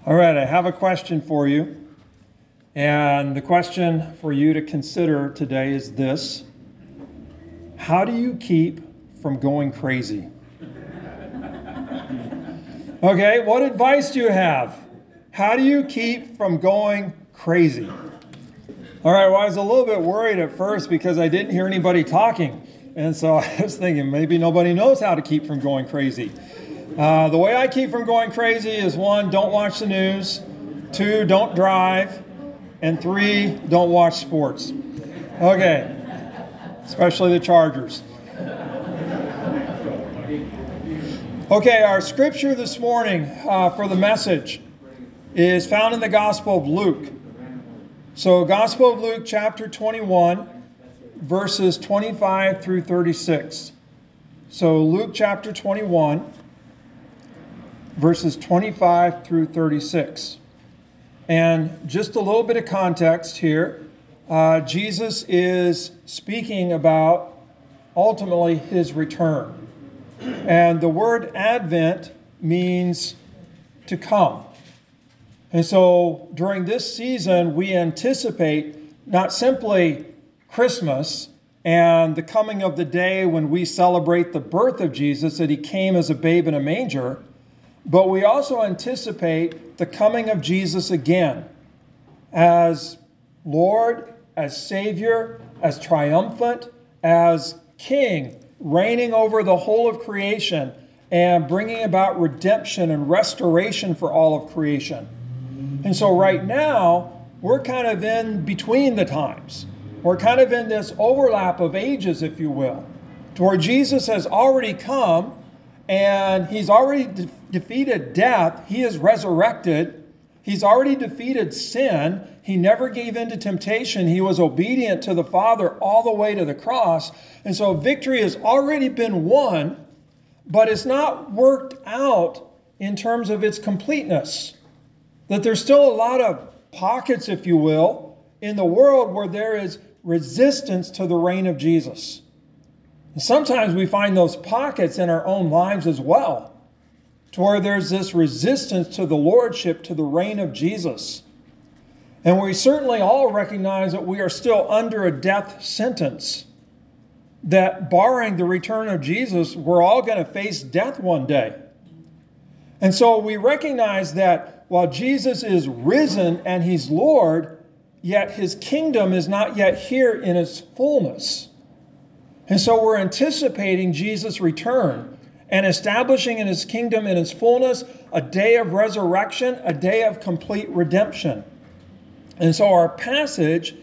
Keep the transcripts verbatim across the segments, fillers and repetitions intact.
All right, I have a question for you. And the question for you to consider today is this: how do you keep from going crazy? Okay, what advice do you have? How do you keep from going crazy? All right, well, I was a little bit worried at first because I didn't hear anybody talking. And so I was thinking maybe nobody knows how to keep from going crazy. Uh, the way I keep from going crazy is one, don't watch the news. Two, don't drive. And three, don't watch sports. Okay, especially the Chargers. Okay, our scripture this morning uh, for the message is found in the Gospel of Luke. So, Gospel of Luke, chapter twenty-one, verses twenty-five through thirty-six. So, Luke chapter twenty-one, verses twenty-five through thirty-six. And just a little bit of context here. Uh, Jesus is speaking about ultimately his return. And the word Advent means to come. And so during this season, we anticipate not simply Christmas and the coming of the day when we celebrate the birth of Jesus, that he came as a babe in a manger, but we also anticipate the coming of Jesus again as Lord, as Savior, as triumphant, as King, reigning over the whole of creation and bringing about redemption and restoration for all of creation. And so right now, we're kind of in between the times. We're kind of in this overlap of ages, if you will, to where Jesus has already come and he's already de- defeated death. He is resurrected. He's already defeated sin. He never gave in to temptation. He was obedient to the Father all the way to the cross. And so victory has already been won, but it's not worked out in terms of its completeness. That there's still a lot of pockets, if you will, in the world where there is resistance to the reign of Jesus. And sometimes we find those pockets in our own lives as well, to where there's this resistance to the lordship, to the reign of Jesus. And we certainly all recognize that we are still under a death sentence, that barring the return of Jesus, we're all going to face death one day. And so we recognize that while Jesus is risen and he's Lord, yet his kingdom is not yet here in its fullness. And so we're anticipating Jesus' return and establishing in his kingdom in its fullness a day of resurrection, a day of complete redemption. And so our passage,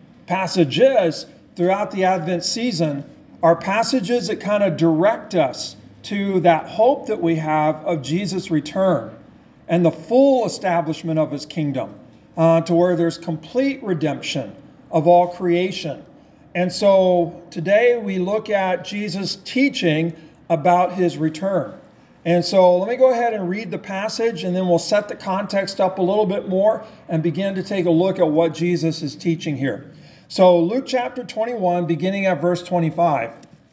passages throughout the Advent season are passages that kind of direct us to that hope that we have of Jesus' return and the full establishment of his kingdom, uh, to where there's complete redemption of all creation. And so today we look at Jesus' teaching about his return. And so let me go ahead and read the passage, and then we'll set the context up a little bit more and begin to take a look at what Jesus is teaching here. So Luke chapter twenty-one, beginning at verse twenty-five.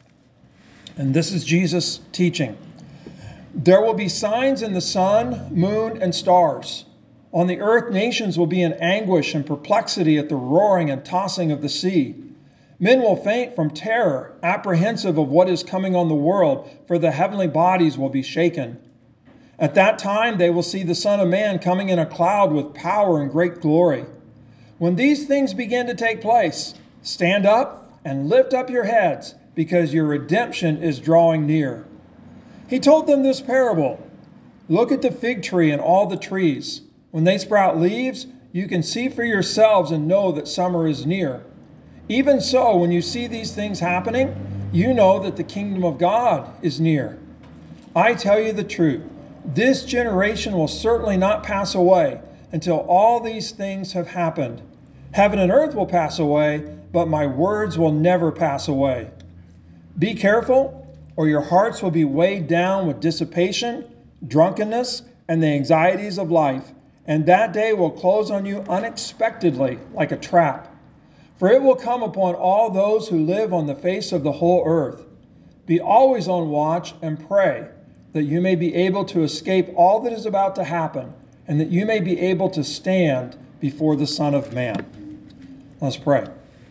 And this is Jesus' teaching. There will be signs in the sun, moon, and stars. On the earth, nations will be in anguish and perplexity at the roaring and tossing of the sea. Men will faint from terror, apprehensive of what is coming on the world, for the heavenly bodies will be shaken. At that time, they will see the Son of Man coming in a cloud with power and great glory. When these things begin to take place, stand up and lift up your heads, because your redemption is drawing near. He told them this parable. Look at the fig tree and all the trees. When they sprout leaves, you can see for yourselves and know that summer is near. Even so, when you see these things happening, you know that the kingdom of God is near. I tell you the truth, this generation will certainly not pass away until all these things have happened. Heaven and earth will pass away, but my words will never pass away. Be careful, or your hearts will be weighed down with dissipation, drunkenness, and the anxieties of life, and that day will close on you unexpectedly like a trap. For it will come upon all those who live on the face of the whole earth. Be always on watch and pray, that you may be able to escape all that is about to happen and that you may be able to stand before the Son of Man. Let's pray.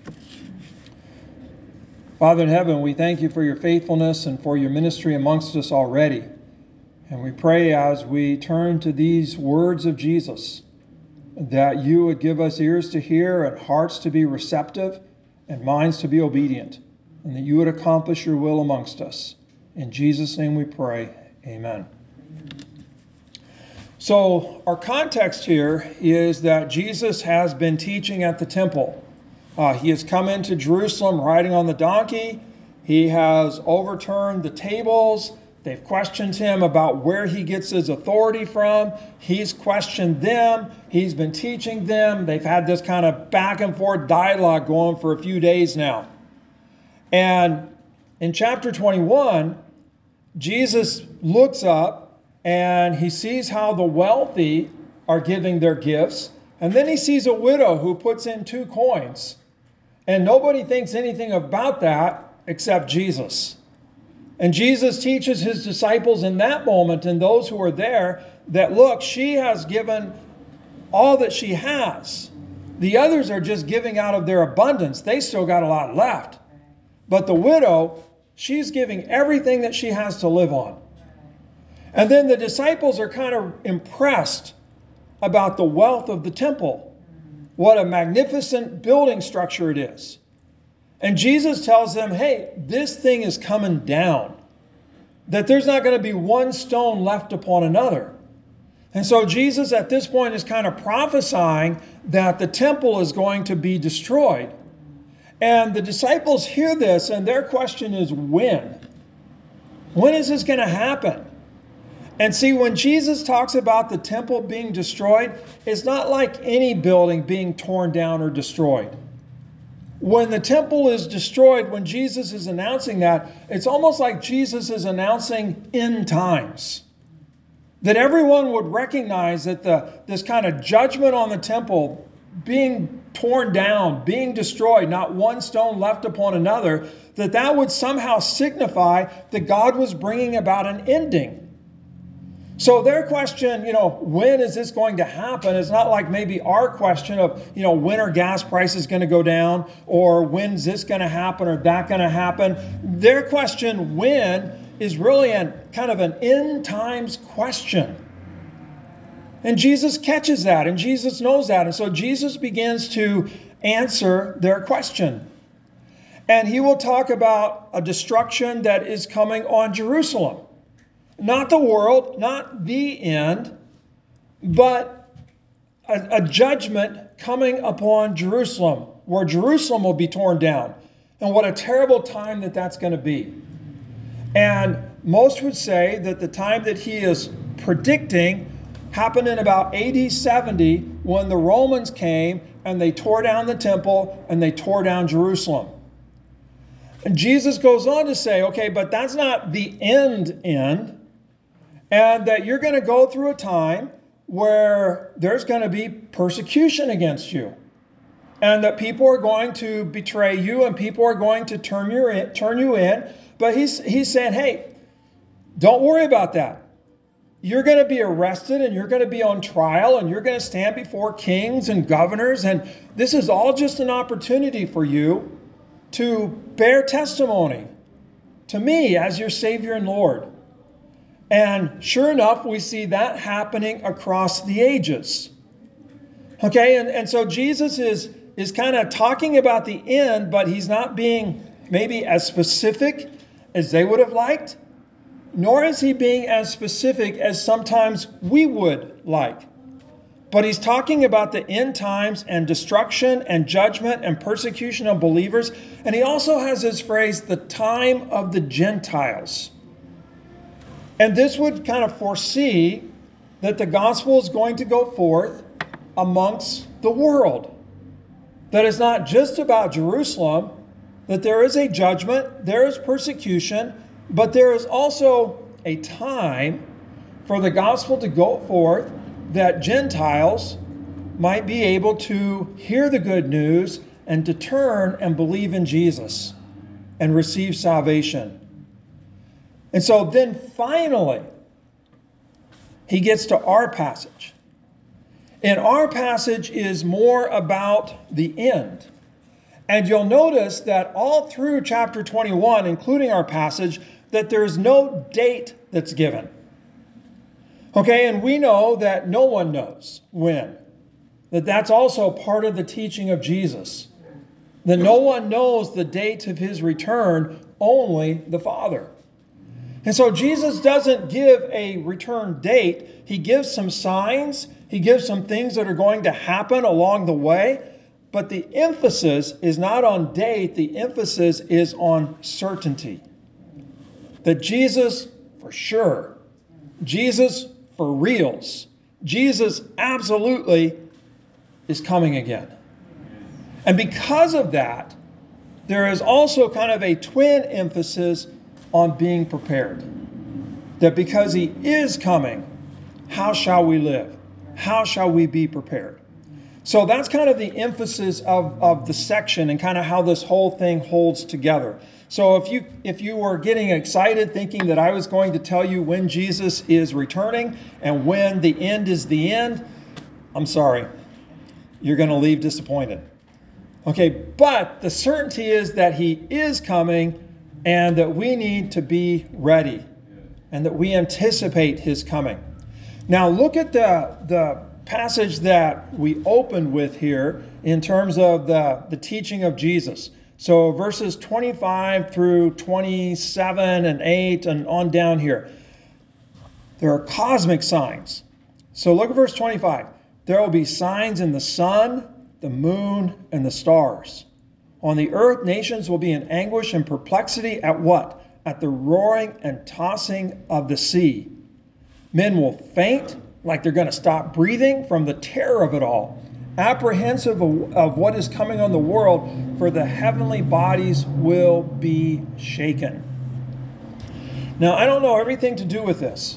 Father in heaven, we thank you for your faithfulness and for your ministry amongst us already. And we pray as we turn to these words of Jesus, that you would give us ears to hear and hearts to be receptive and minds to be obedient, and that you would accomplish your will amongst us. In Jesus' name we pray, amen. So our context here is that Jesus has been teaching at the temple. Uh, he has come into Jerusalem riding on the donkey. He has overturned the tables. They've questioned him about where he gets his authority from. He's questioned them. He's been teaching them. They've had this kind of back and forth dialogue going for a few days now. And in chapter twenty-one, Jesus looks up and he sees how the wealthy are giving their gifts. And then he sees a widow who puts in two coins. And nobody thinks anything about that except Jesus. And Jesus teaches his disciples in that moment and those who are there that, look, she has given all that she has. The others are just giving out of their abundance. They still got a lot left. But the widow, she's giving everything that she has to live on. And then the disciples are kind of impressed about the wealth of the temple. What a magnificent building structure it is. And Jesus tells them, hey, this thing is coming down. That there's not going to be one stone left upon another. And so Jesus at this point is kind of prophesying that the temple is going to be destroyed. And the disciples hear this and their question is, when? When is this going to happen? And see, when Jesus talks about the temple being destroyed, it's not like any building being torn down or destroyed. When the temple is destroyed, when Jesus is announcing that, it's almost like Jesus is announcing end times. That everyone would recognize that the, this kind of judgment on the temple being torn down, being destroyed, not one stone left upon another, that that would somehow signify that God was bringing about an ending. So their question, you know, when is this going to happen? It's not like maybe our question of, you know, when are gas prices going to go down, or when's this going to happen or that going to happen? Their question, when, is really an kind of an end times question. And Jesus catches that, and Jesus knows that. And so Jesus begins to answer their question. And he will talk about a destruction that is coming on Jerusalem. Not the world, not the end, but a, a judgment coming upon Jerusalem, where Jerusalem will be torn down. And what a terrible time that that's going to be. And most would say that the time that he is predicting happened in about A D seventy, when the Romans came and they tore down the temple and they tore down Jerusalem. And Jesus goes on to say, okay, but that's not the end end. And that you're going to go through a time where there's going to be persecution against you. And that people are going to betray you and people are going to turn you in. Turn you in. But he's, he's saying, hey, don't worry about that. You're going to be arrested and you're going to be on trial and you're going to stand before kings and governors. And this is all just an opportunity for you to bear testimony to me as your Savior and Lord. And sure enough, we see that happening across the ages. Okay, and, and so Jesus is, is kind of talking about the end, but he's not being maybe as specific as they would have liked, nor is he being as specific as sometimes we would like. But he's talking about the end times and destruction and judgment and persecution of believers. And he also has this phrase, the time of the Gentiles. And this would kind of foresee that the gospel is going to go forth amongst the world. That it's not just about Jerusalem, that there is a judgment, there is persecution, but there is also a time for the gospel to go forth that Gentiles might be able to hear the good news and to turn and believe in Jesus and receive salvation. And so then finally, he gets to our passage. And our passage is more about the end. And you'll notice that all through chapter twenty-one, including our passage, that there's no date that's given. Okay, and we know that no one knows when. That that's also part of the teaching of Jesus. That no one knows the date of his return, only the Father. And so Jesus doesn't give a return date. He gives some signs. He gives some things that are going to happen along the way. But the emphasis is not on date. The emphasis is on certainty. That Jesus, for sure, Jesus for reals, Jesus absolutely is coming again. And because of that, there is also kind of a twin emphasis on being prepared. That because he is coming, how shall we live? How shall we be prepared? So that's kind of the emphasis of, of the section and kind of how this whole thing holds together. So if you if you were getting excited thinking that I was going to tell you when Jesus is returning and when the end is the end, I'm sorry. You're going to leave disappointed. Okay, but the certainty is that he is coming and that we need to be ready and that we anticipate his coming. Now look at the, the passage that we opened with here in terms of the, the teaching of Jesus. So verses twenty-five through twenty-seven and eight and on down here. There are cosmic signs. So look at verse twenty-five. There will be signs in the sun, the moon, and the stars. On the earth, nations will be in anguish and perplexity at what? At the roaring and tossing of the sea. Men will faint like they're going to stop breathing from the terror of it all, apprehensive of, of what is coming on the world, for the heavenly bodies will be shaken. Now, I don't know everything to do with this,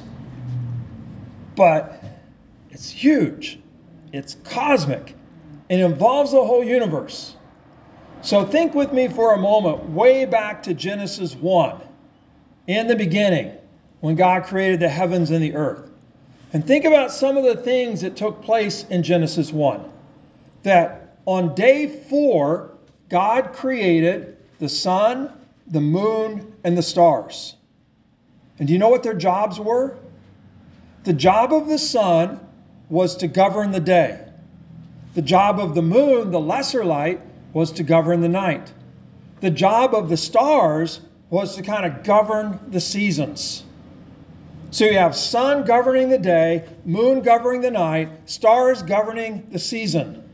but it's huge. It's cosmic. It involves the whole universe. So think with me for a moment, way back to Genesis one, in the beginning, when God created the heavens and the earth. And think about some of the things that took place in Genesis one. That on day four, God created the sun, the moon, and the stars. And do you know what their jobs were? The job of the sun was to govern the day. The job of the moon, the lesser light, was to govern the night. The job of the stars was to kind of govern the seasons. So you have sun governing the day, moon governing the night, stars governing the season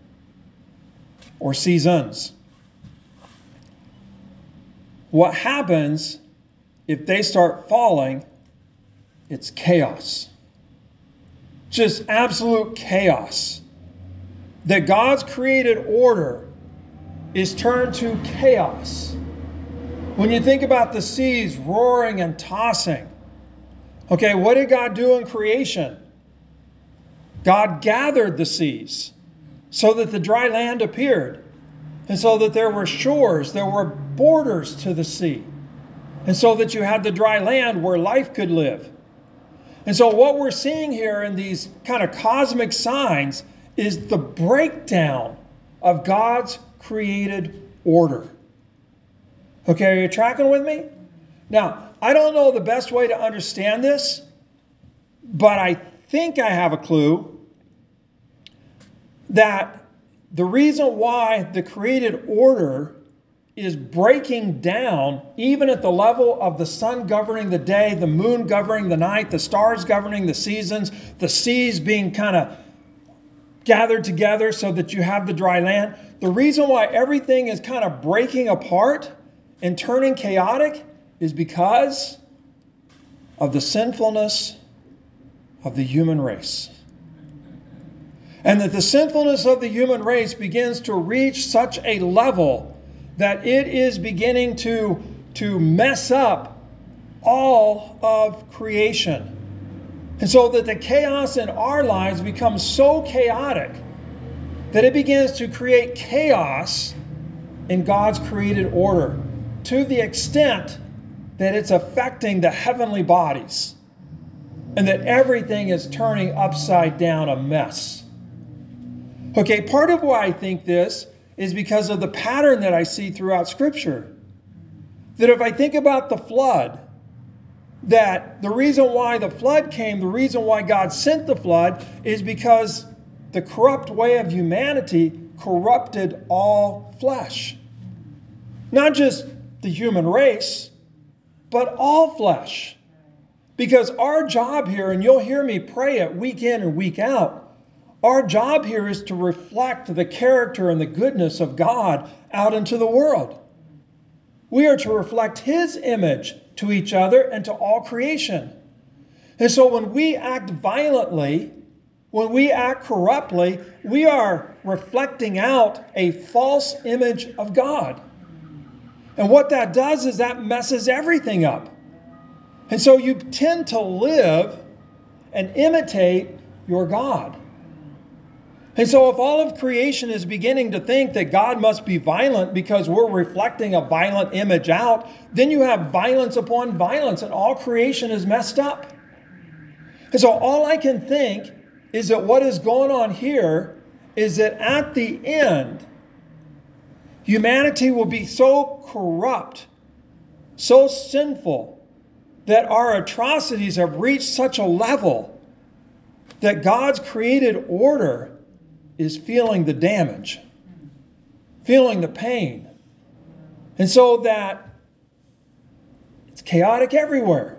or seasons. What happens if they start falling? It's chaos. Just absolute chaos. That God's created order is turned to chaos. When you think about the seas roaring and tossing, okay, what did God do in creation? God gathered the seas so that the dry land appeared, and so that there were shores, there were borders to the sea, and so that you had the dry land where life could live. And so what we're seeing here in these kind of cosmic signs is the breakdown of God's created order. Okay, are you tracking with me? Now, I don't know the best way to understand this, but I think I have a clue that the reason why the created order is breaking down, even at the level of the sun governing the day, the moon governing the night, the stars governing the seasons, the seas being kind of gathered together so that you have the dry land. The reason why everything is kind of breaking apart and turning chaotic is because of the sinfulness of the human race. And that the sinfulness of the human race begins to reach such a level that it is beginning to, to mess up all of creation. And so that the chaos in our lives becomes so chaotic that it begins to create chaos in God's created order to the extent that it's affecting the heavenly bodies and that everything is turning upside down, a mess. Okay, part of why I think this is because of the pattern that I see throughout Scripture. That if I think about the flood, that the reason why the flood came, the reason why God sent the flood, is because the corrupt way of humanity corrupted all flesh. Not just the human race, but all flesh. Because our job here, and you'll hear me pray it week in and week out, our job here is to reflect the character and the goodness of God out into the world. We are to reflect His image to each other and to all creation. And so when we act violently, when we act corruptly, we are reflecting out a false image of God. And what that does is that messes everything up. And so you tend to live and imitate your God. And so if all of creation is beginning to think that God must be violent because we're reflecting a violent image out, then you have violence upon violence, and all creation is messed up. And so all I can think is that what is going on here is that at the end, humanity will be so corrupt, so sinful, that our atrocities have reached such a level that God's created order is feeling the damage, feeling the pain. And so that it's chaotic everywhere.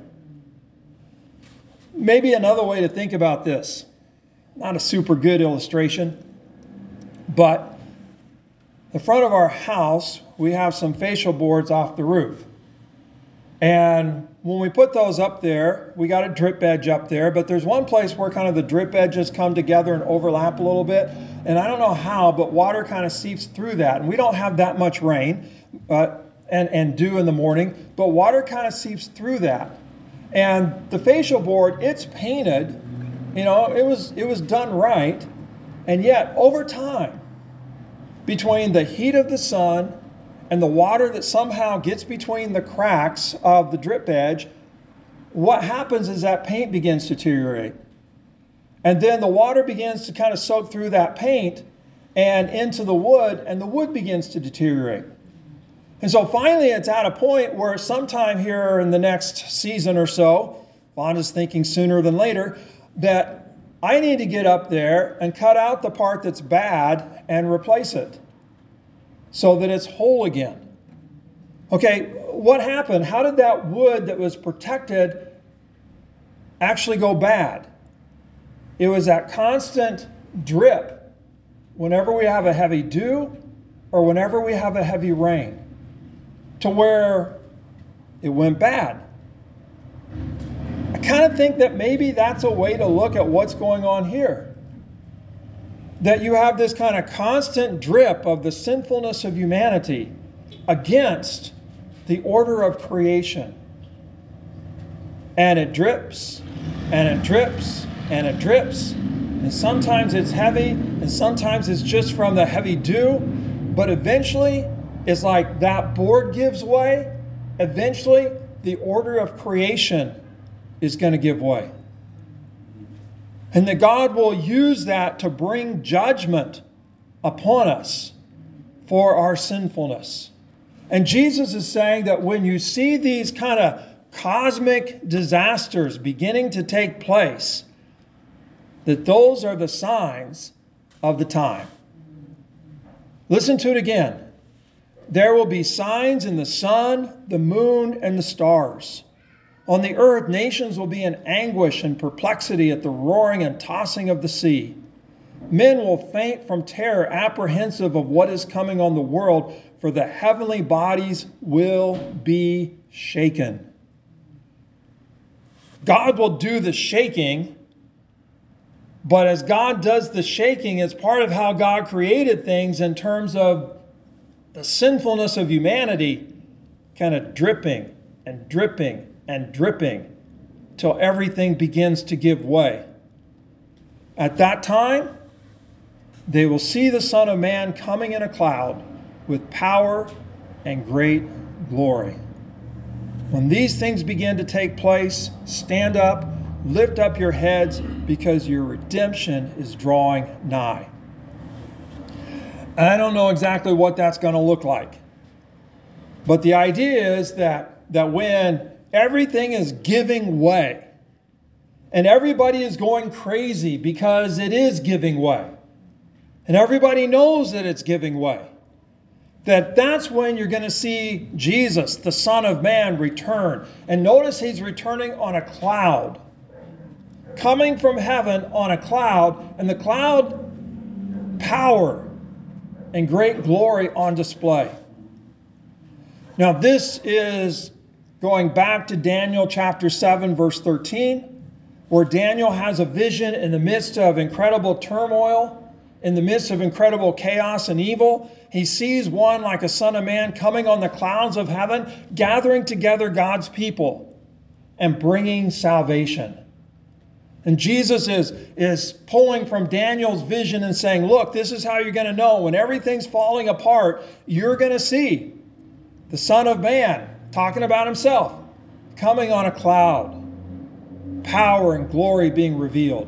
Maybe another way to think about this, not a super good illustration, but the front of our house, we have some fascia boards off the roof. And when we put those up there, we got a drip edge up there, but there's one place where kind of the drip edges come together and overlap a little bit. And I don't know how, but water kind of seeps through that. And we don't have that much rain uh, and, and dew in the morning, but water kind of seeps through that. And the fascia board, it's painted, you know, it was, it was done right. And yet, over time, between the heat of the sun and the water that somehow gets between the cracks of the drip edge, what happens is that paint begins to deteriorate. And then the water begins to kind of soak through that paint and into the wood, and the wood begins to deteriorate. And so finally it's at a point where sometime here in the next season or so, Vonda's thinking sooner than later, that I need to get up there and cut out the part that's bad and replace it so that it's whole again. Okay, what happened? How did that wood that was protected actually go bad? It was that constant drip whenever we have a heavy dew or whenever we have a heavy rain, to where it went bad. I kind of think that maybe that's a way to look at what's going on here. That you have this kind of constant drip of the sinfulness of humanity against the order of creation. And it drips, and it drips, and it drips. And sometimes it's heavy, and sometimes it's just from the heavy dew. But eventually, it's like that board gives way. Eventually, the order of creation is going to give way. And that God will use that to bring judgment upon us for our sinfulness. And Jesus is saying that when you see these kind of cosmic disasters beginning to take place, that those are the signs of the time. Listen to it again. There will be signs in the sun, the moon, and the stars. On the earth, nations will be in anguish and perplexity at the roaring and tossing of the sea. Men will faint from terror, apprehensive of what is coming on the world, for the heavenly bodies will be shaken. God will do the shaking, but as God does the shaking, it's part of how God created things in terms of the sinfulness of humanity kind of dripping and dripping and dripping till everything begins to give way. At that time, they will see the Son of Man coming in a cloud with power and great glory. When these things begin to take place, stand up, lift up your heads, because your redemption is drawing nigh. And I don't know exactly what that's going to look like. But the idea is that, that when everything is giving way, and everybody is going crazy because it is giving way, and everybody knows that it's giving way, that that's when you're going to see Jesus, the Son of Man, return. And notice he's returning on a cloud, coming from heaven on a cloud, and the cloud, power and great glory on display. Now this is going back to Daniel chapter seven, verse thirteen, where Daniel has a vision in the midst of incredible turmoil, in the midst of incredible chaos and evil. He sees one like a son of man coming on the clouds of heaven, gathering together God's people and bringing salvation. And Jesus is, is pulling from Daniel's vision and saying, look, this is how you're going to know. When everything's falling apart, you're going to see the Son of Man, talking about himself, coming on a cloud, power and glory being revealed.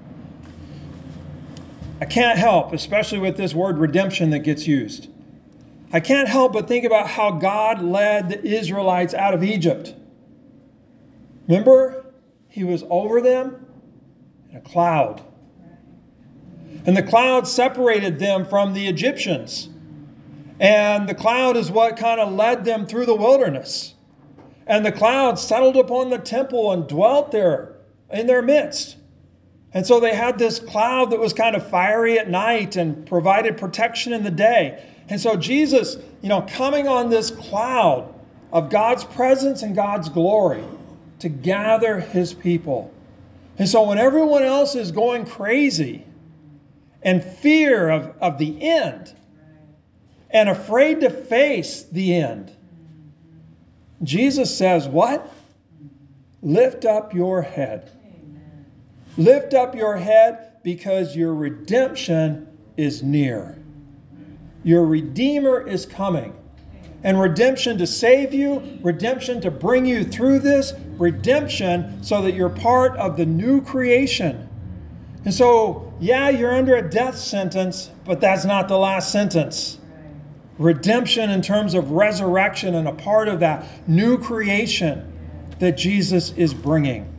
I can't help, especially with this word redemption that gets used, I can't help but think about how God led the Israelites out of Egypt. Remember, he was over them in a cloud. And the cloud separated them from the Egyptians. And the cloud is what kind of led them through the wilderness. And the cloud settled upon the temple and dwelt there in their midst. And so they had this cloud that was kind of fiery at night and provided protection in the day. And so Jesus, you know, coming on this cloud of God's presence and God's glory to gather his people. And so when everyone else is going crazy and fear of, of the end and afraid to face the end, Jesus says, what? Lift up your head. Amen. Lift up your head because your redemption is near. Your Redeemer is coming. And redemption to save you, redemption to bring you through this, redemption so that you're part of the new creation. And so, yeah, you're under a death sentence, but that's not the last sentence. Redemption in terms of resurrection and a part of that new creation that Jesus is bringing.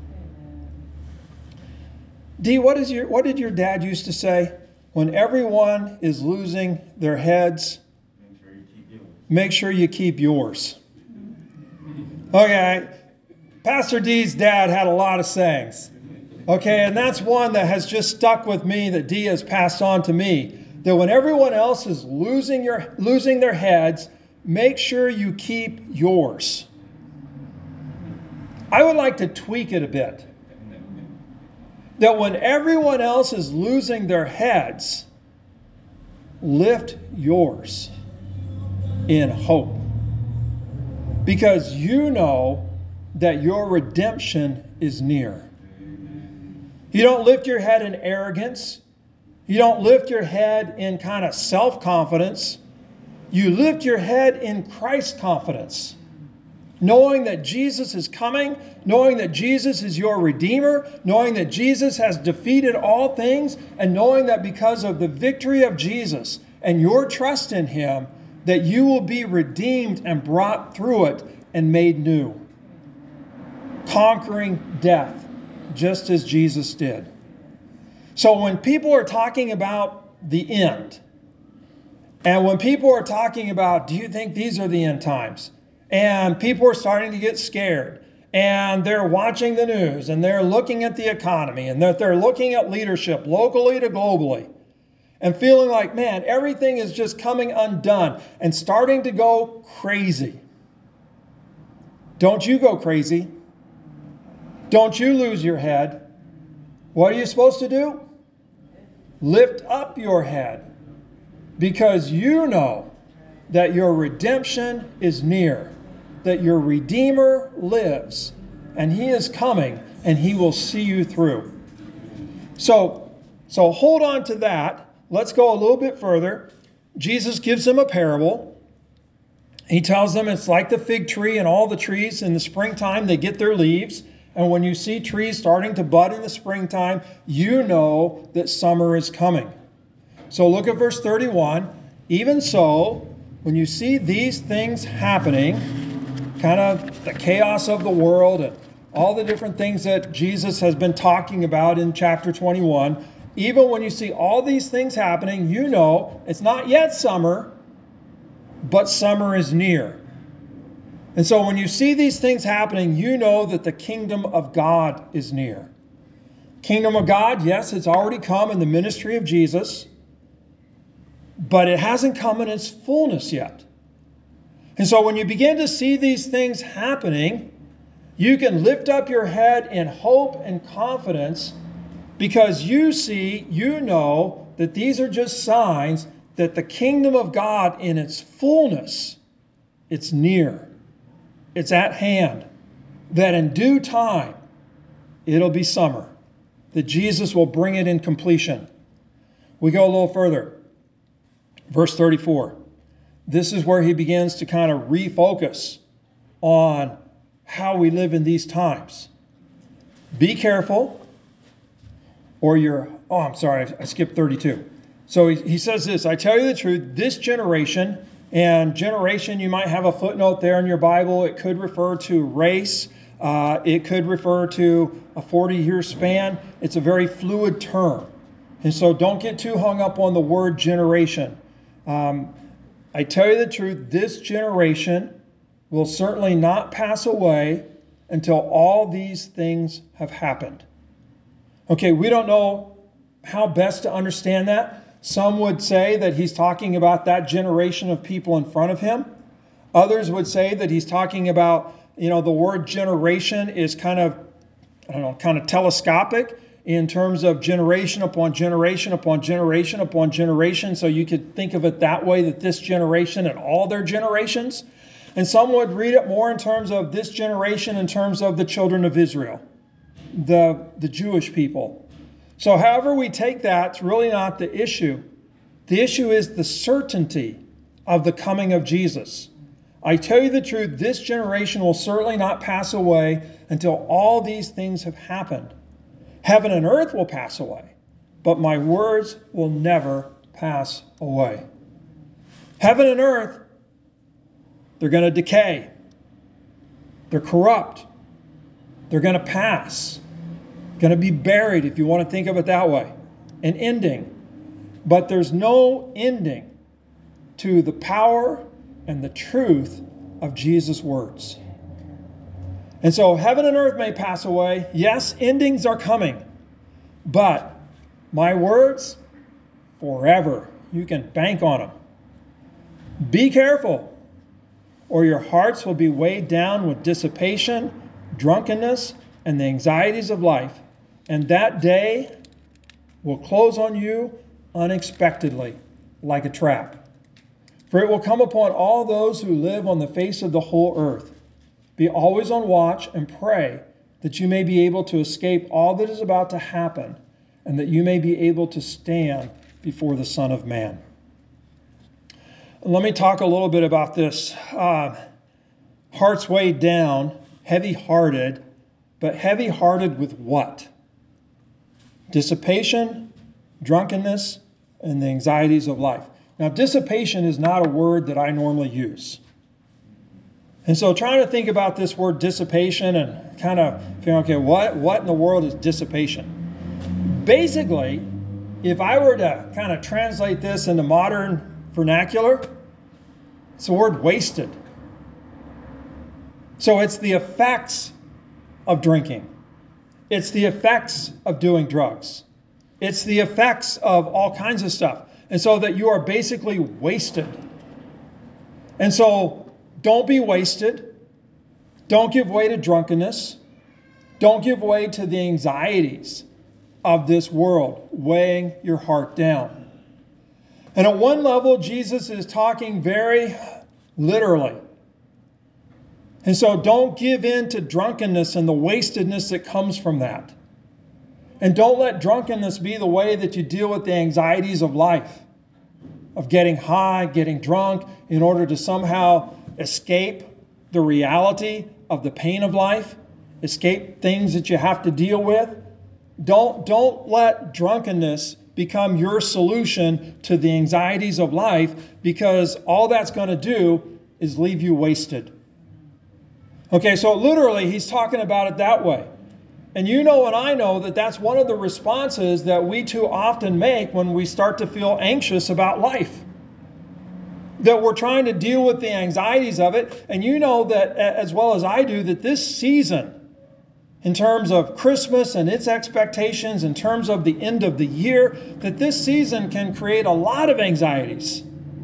Dee, what is your, what did your dad used to say? When everyone is losing their heads, make sure you keep yours. Okay, Pastor Dee's dad had a lot of sayings. Okay, and that's one that has just stuck with me that Dee has passed on to me. That when everyone else is losing your losing their heads, make sure you keep yours. I would like to tweak it a bit. That when everyone else is losing their heads, lift yours in hope. Because you know that your redemption is near. You don't lift your head in arrogance. You don't lift your head in kind of self-confidence. You lift your head in Christ confidence. Knowing that Jesus is coming, knowing that Jesus is your Redeemer, knowing that Jesus has defeated all things, and knowing that because of the victory of Jesus and your trust in him, that you will be redeemed and brought through it and made new. Conquering death, just as Jesus did. So when people are talking about the end, and when people are talking about, do you think these are the end times? And people are starting to get scared. And they're watching the news. And they're looking at the economy. And that they're looking at leadership locally to globally. And feeling like, man, everything is just coming undone. And starting to go crazy. Don't you go crazy. Don't you lose your head. What are you supposed to do? Lift up your head. Because you know that your redemption is near. That your Redeemer lives, and he is coming, and he will see you through. So, so hold on to that. Let's go a little bit further. Jesus gives them a parable. He tells them it's like the fig tree and all the trees in the springtime, they get their leaves. And when you see trees starting to bud in the springtime, you know that summer is coming. So look at verse thirty-one. Even so, when you see these things happening, kind of the chaos of the world and all the different things that Jesus has been talking about in chapter twenty-one, even when you see all these things happening, you know it's not yet summer, but summer is near. And so when you see these things happening, you know that the kingdom of God is near. Kingdom of God, yes, it's already come in the ministry of Jesus, but it hasn't come in its fullness yet. And so when you begin to see these things happening, you can lift up your head in hope and confidence because you see, you know that these are just signs that the kingdom of God in its fullness, it's near. It's at hand, that in due time, it'll be summer, that Jesus will bring it in completion. We go a little further. Verse thirty-four. This is where he begins to kind of refocus on how we live in these times. Be careful, or you're, oh, I'm sorry, I skipped thirty-two. So he, he says this, I tell you the truth, this generation, and generation, you might have a footnote there in your Bible. It could refer to race. Uh, it could refer to a forty-year span. It's a very fluid term. And so don't get too hung up on the word generation. Um, I tell you the truth, this generation will certainly not pass away until all these things have happened. Okay, we don't know how best to understand that. Some would say that he's talking about that generation of people in front of him. Others would say that he's talking about, you know, the word generation is kind of, I don't know, kind of telescopic in terms of generation upon generation upon generation upon generation. So you could think of it that way, that this generation and all their generations. And some would read it more in terms of this generation, in terms of the children of Israel, the, the Jewish people. So however we take that, it's really not the issue. The issue is the certainty of the coming of Jesus. I tell you the truth, this generation will certainly not pass away until all these things have happened. Heaven and earth will pass away, but my words will never pass away. Heaven and earth, they're going to decay. They're corrupt. They're going to pass. Going to be buried, if you want to think of it that way. An ending. But there's no ending to the power and the truth of Jesus' words. And so heaven and earth may pass away. Yes, endings are coming. But my words, forever. You can bank on them. Be careful, or your hearts will be weighed down with dissipation, drunkenness, and the anxieties of life. And that day will close on you unexpectedly, like a trap. For it will come upon all those who live on the face of the whole earth. Be always on watch and pray that you may be able to escape all that is about to happen and that you may be able to stand before the Son of Man. Let me talk a little bit about this. Uh, hearts weighed down, heavy-hearted, but heavy-hearted with what? Dissipation, drunkenness, and the anxieties of life. Now, dissipation is not a word that I normally use. And so trying to think about this word dissipation and kind of figuring, okay, what, what in the world is dissipation? Basically, if I were to kind of translate this into modern vernacular, it's the word wasted. So it's the effects of drinking. It's the effects of doing drugs. It's the effects of all kinds of stuff. And so that you are basically wasted. And so don't be wasted. Don't give way to drunkenness. Don't give way to the anxieties of this world weighing your heart down. And at one level, Jesus is talking very literally. And so don't give in to drunkenness and the wastedness that comes from that. And don't let drunkenness be the way that you deal with the anxieties of life, of getting high, getting drunk, in order to somehow escape the reality of the pain of life, escape things that you have to deal with. Don't, don't let drunkenness become your solution to the anxieties of life, because all that's going to do is leave you wasted. Okay, so literally he's talking about it that way. And you know and I know that that's one of the responses that we too often make when we start to feel anxious about life. That we're trying to deal with the anxieties of it. And you know that as well as I do, that this season, in terms of Christmas and its expectations, in terms of the end of the year, that this season can create a lot of anxieties.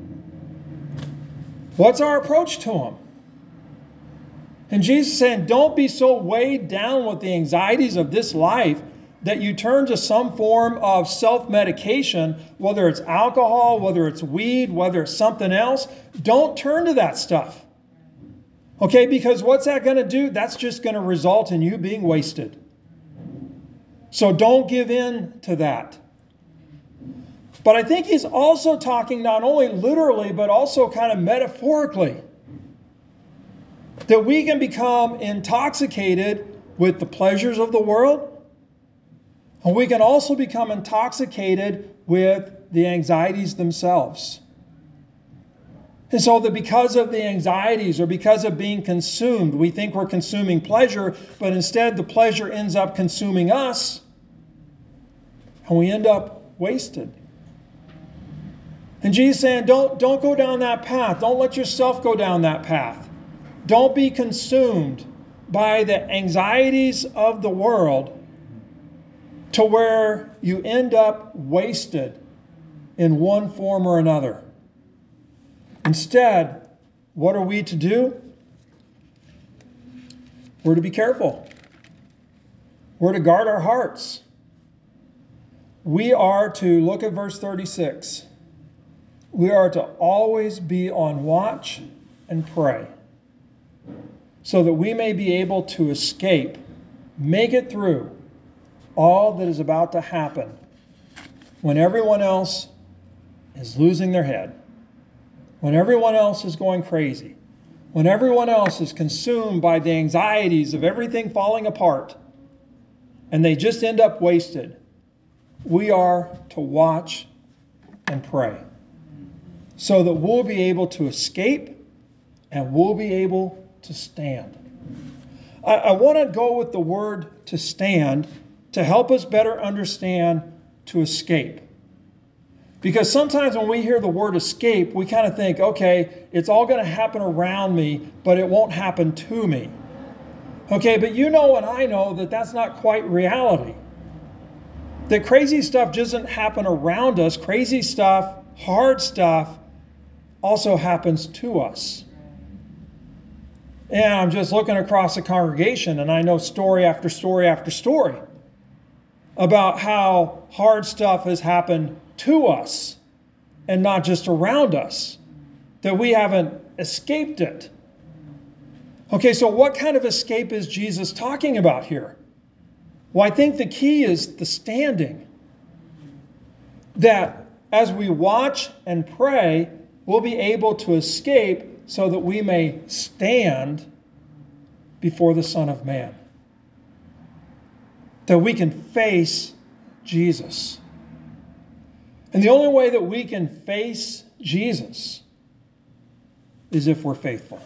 What's our approach to them? And Jesus is saying, don't be so weighed down with the anxieties of this life that you turn to some form of self-medication, whether it's alcohol, whether it's weed, whether it's something else. Don't turn to that stuff. Okay, because what's that going to do? That's just going to result in you being wasted. So don't give in to that. But I think he's also talking not only literally, but also kind of metaphorically. That we can become intoxicated with the pleasures of the world. And we can also become intoxicated with the anxieties themselves. And so that because of the anxieties or because of being consumed, we think we're consuming pleasure, but instead the pleasure ends up consuming us, and we end up wasted. And Jesus is saying, don't, don't go down that path. Don't let yourself go down that path. Don't be consumed by the anxieties of the world to where you end up wasted in one form or another. Instead, what are we to do? We're to be careful. We're to guard our hearts. We are to, look at verse thirty-six. We are to always be on watch and pray, so that we may be able to escape, make it through all that is about to happen when everyone else is losing their head, when everyone else is going crazy, when everyone else is consumed by the anxieties of everything falling apart, and they just end up wasted. We are to watch and pray, so that we'll be able to escape and we'll be able to stand. I, I want to go with the word to stand to help us better understand to escape. Because sometimes when we hear the word escape, we kind of think, okay, it's all going to happen around me, but it won't happen to me. Okay, but you know and I know that that's not quite reality. That crazy stuff doesn't happen around us. Crazy stuff, hard stuff, also happens to us. And I'm just looking across the congregation, and I know story after story after story about how hard stuff has happened to us and not just around us, that we haven't escaped it. Okay, so what kind of escape is Jesus talking about here? Well, I think the key is the standing. That as we watch and pray, we'll be able to escape so that we may stand before the Son of Man. That we can face Jesus. And the only way that we can face Jesus is if we're faithful.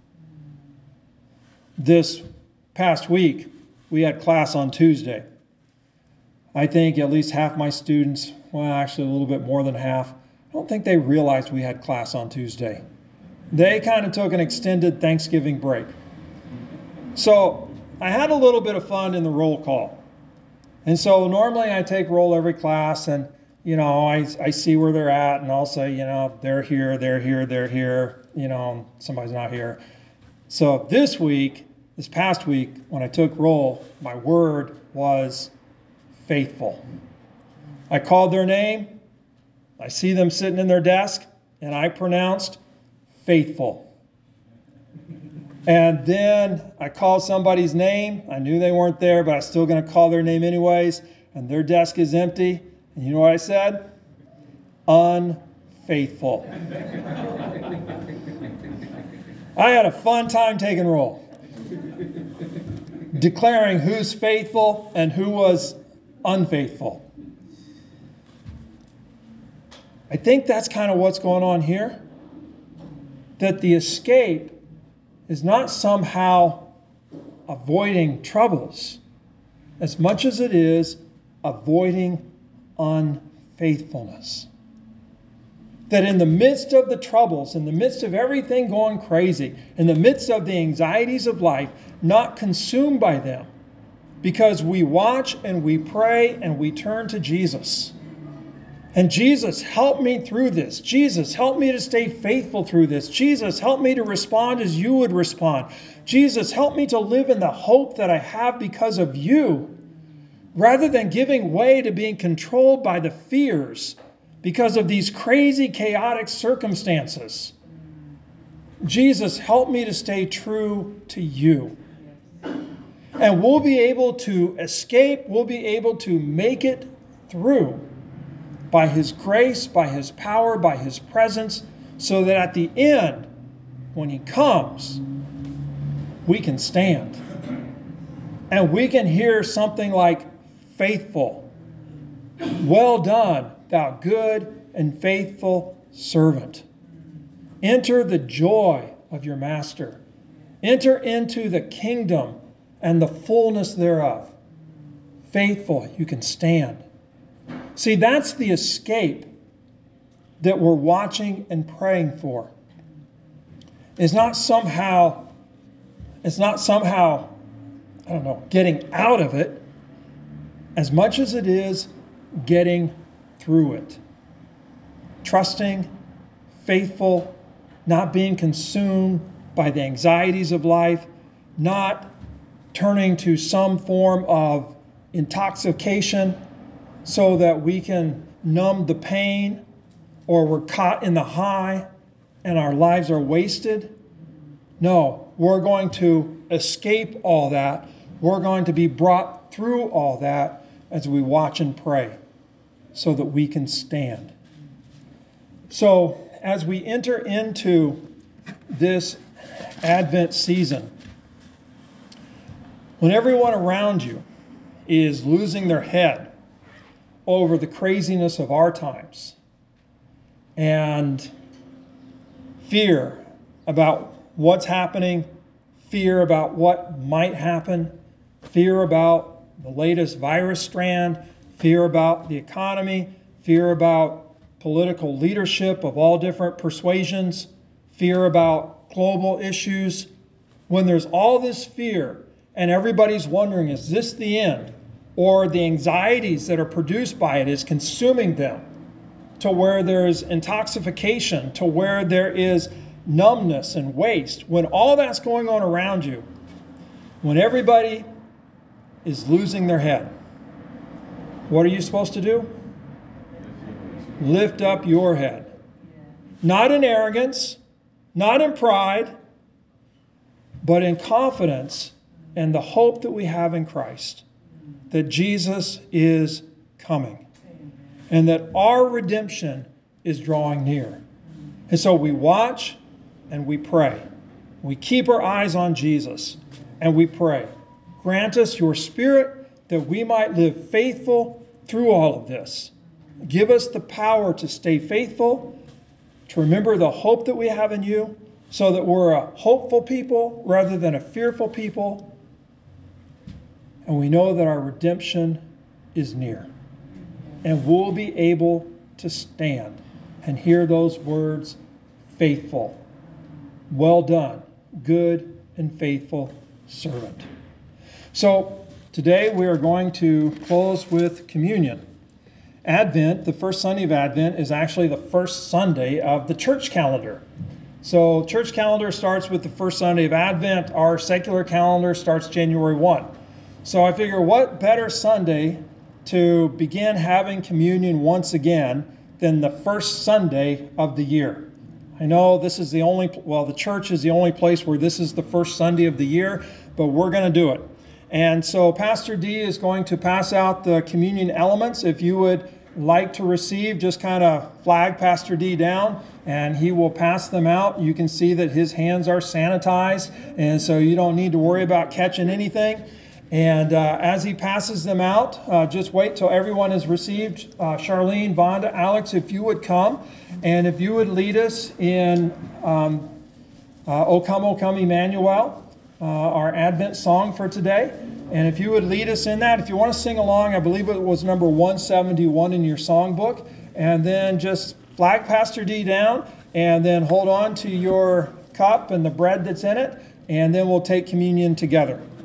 This past week, we had class on Tuesday. I think at least half my students, well, actually a little bit more than half, I don't think they realized we had class on Tuesday. They kind of took an extended Thanksgiving break. So I had a little bit of fun in the roll call. And so normally I take roll every class, and you know, I, I see where they're at, and I'll say, you know, they're here, they're here, they're here, you know, somebody's not here. So this week, this past week, when I took roll, my word was faithful. I called their name, I see them sitting in their desk, and I pronounced faithful. And then I called somebody's name. I knew they weren't there, but I was still going to call their name anyways, and their desk is empty. And you know what I said? Unfaithful. I had a fun time taking roll, declaring who's faithful and who was unfaithful. I think that's kind of what's going on here. That the escape is not somehow avoiding troubles as much as it is avoiding unfaithfulness. That in the midst of the troubles, in the midst of everything going crazy, in the midst of the anxieties of life, not consumed by them, because we watch and we pray and we turn to Jesus. And Jesus, help me through this. Jesus, help me to stay faithful through this. Jesus, help me to respond as you would respond. Jesus, help me to live in the hope that I have because of you, rather than giving way to being controlled by the fears because of these crazy, chaotic circumstances. Jesus, help me to stay true to you. And we'll be able to escape, we'll be able to make it through by His grace, by His power, by His presence, so that at the end, when He comes, we can stand. And we can hear something like, faithful, well done, thou good and faithful servant. Enter the joy of your master. Enter into the kingdom and the fullness thereof. Faithful, you can stand. See, that's the escape that we're watching and praying for. It's not somehow, it's not somehow, I don't know, getting out of it as much as it is getting through it. Trusting, faithful, not being consumed by the anxieties of life, not turning to some form of intoxication so that we can numb the pain, or we're caught in the high and our lives are wasted. No, we're going to escape all that. We're going to be brought through all that as we watch and pray so that we can stand. So as we enter into this Advent season, when everyone around you is losing their head over the craziness of our times and fear about what's happening, fear about what might happen, fear about the latest virus strand, fear about the economy, fear about political leadership of all different persuasions, fear about global issues. When there's all this fear and everybody's wondering, is this the end? Or the anxieties that are produced by it is consuming them to where there is intoxication, to where there is numbness and waste. When all that's going on around you, when everybody is losing their head, what are you supposed to do? Lift up your head. Not in arrogance, not in pride, but in confidence and the hope that we have in Christ, that Jesus is coming and that our redemption is drawing near. And so we watch and we pray. We keep our eyes on Jesus and we pray. Grant us your Spirit that we might live faithful through all of this. Give us the power to stay faithful, to remember the hope that we have in you, so that we're a hopeful people rather than a fearful people. And we know that our redemption is near. And we'll be able to stand and hear those words, faithful, well done, good and faithful servant. So today we are going to close with communion. Advent, the first Sunday of Advent, is actually the first Sunday of the church calendar. So church calendar starts with the first Sunday of Advent. Our secular calendar starts January first. So I figure what better Sunday to begin having communion once again than the first Sunday of the year. I know this is the only, well, the church is the only place where this is the first Sunday of the year, but we're going to do it. And so Pastor D is going to pass out the communion elements. If you would like to receive, just kind of flag Pastor D down and he will pass them out. You can see that his hands are sanitized, and so you don't need to worry about catching anything. And uh, as he passes them out, uh, just wait till everyone is received. Uh, Charlene, Vonda, Alex, if you would come, and if you would lead us in um, uh, O Come, O Come, Emmanuel, uh, our Advent song for today. And if you would lead us in that, if you want to sing along, I believe it was number one seventy-one in your songbook. And then just flag Pastor D down, and then hold on to your cup and the bread that's in it, and then we'll take communion together.